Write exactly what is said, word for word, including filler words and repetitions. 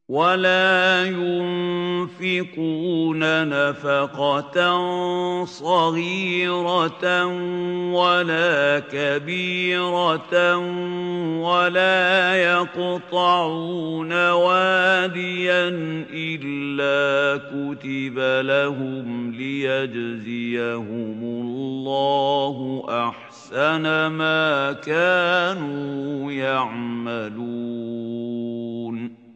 ولا ينفقون نفقة صغيرة ولا كبيرة ولا يقطعون واديا إلا كتب لهم ليجزيهم الله أحسن ما كانوا يعملون.